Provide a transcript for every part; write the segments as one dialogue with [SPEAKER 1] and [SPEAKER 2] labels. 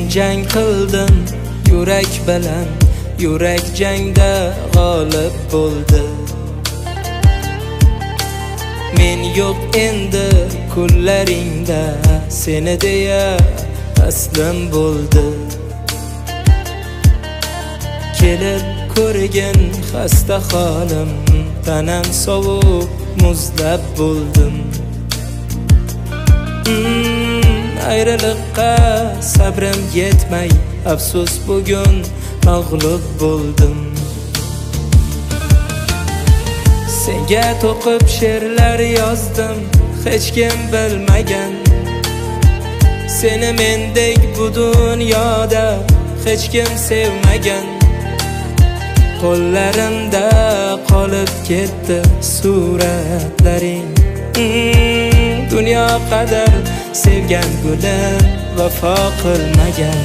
[SPEAKER 1] jang qildim yurak bilan, yurak jangda g'olib bo'ldi. Men yo'q endi kunlaringda, seni deya taslim bo'ldi. Kelib ko'rgin xasta holim, tanam sovuq muzlab bo'ldim. Ayriliqqa sabrim yetmay, afsus bugun mag'lub bo'ldim. Senga to'qib she'rlar yozdim, hech kim bilmagan. Seni mendek bu dunyoda hech kim sevmagan. Qo'llarimda qolib ketdi suratlaring. Dunyo qadar sevgan gulim vafo qilmagan.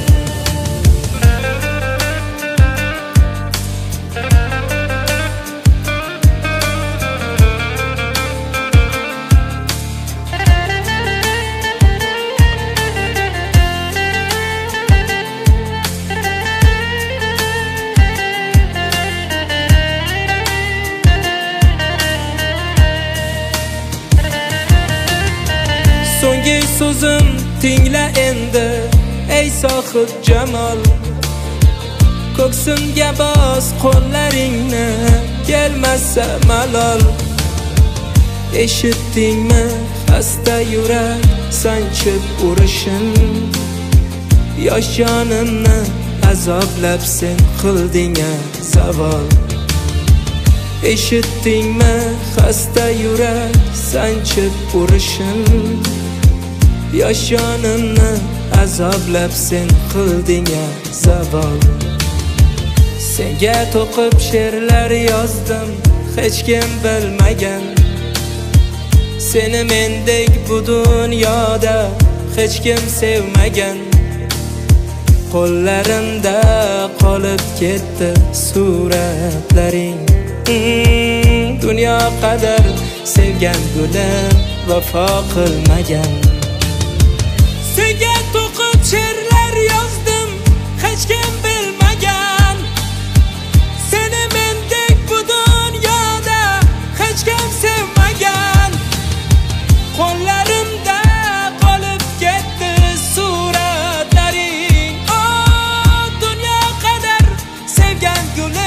[SPEAKER 1] So'nggi so'zim tingla endi, ey sohib jamol. Ko'ksimga bos qo'llaringni, kelmasa malol. Eshitdingmi xasta yurak sanchib urishin? Yosh jonimni azoblab sen qilding savol. Eshitdingmi xasta yurak sanchib urishin? Yosh jonimni azoblab sen qilding savol. Senga to'qib she'rlar yozdim, hech kim bilmagan. Seni mendek bu dunyoda hech kim sevmagan. Qo'llarimda qolib ketdi suratlaring. Dunyo qadar sevgan gulim vafo qilmagan. Senga to'qib she'rlar yozdim, hech kim bilmagan. Seni mendek bu dunyoda hech kim sevmagan. Qo'llarimda qolib ketdi suratlaring. Dunyo qadar sevgan gulim